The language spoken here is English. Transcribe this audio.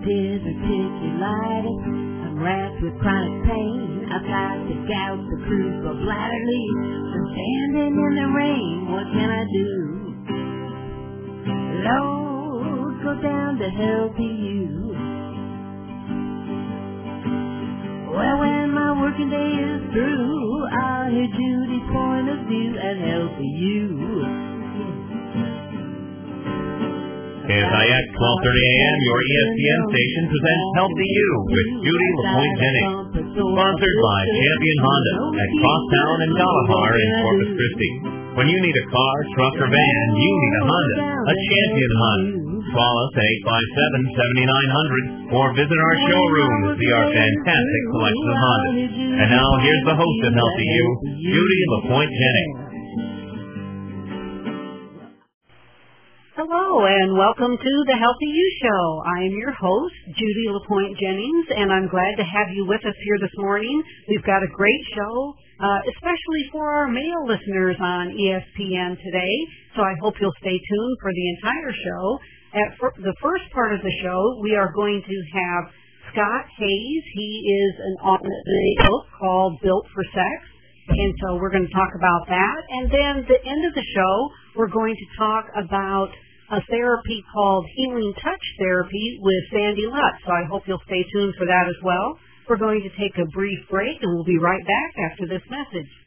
diverticulitis. I'm wrapped with chronic pain. I've got the gout, the croup, a bladder leak. I'm standing in the rain. What can I do? Lord, go down to Healthy You. Well, when my working day is through, I'll hear Judy's point of view at Healthy You. KSIX 1230 AM, your ESPN station, presents Healthy You with Judy LaPointe Jennings. Sponsored by Champion Honda at Crosstown and Galahar in Corpus Christi. When you need a car, truck, or van, you need a Honda, a Champion Honda. Call us at 857-7900 or visit our showroom to see our fantastic selection of Hondas. And now, here's the host of Healthy You, Judy LaPointe Jennings. Hello, and welcome to the Healthy You Show. I am your host, Judy LaPointe Jennings, and I'm glad to have you with us here this morning. We've got a great show, especially for our male listeners on ESPN today, so I hope you'll stay tuned for the entire show. At the first part of the show, we are going to have Scott Hayes. He is an author of a book called Built for Sex. And so we're going to talk about that. And then at the end of the show, we're going to talk about a therapy called Healing Touch Therapy with Sandy Lutz. So I hope you'll stay tuned for that as well. We're going to take a brief break, and we'll be right back after this message.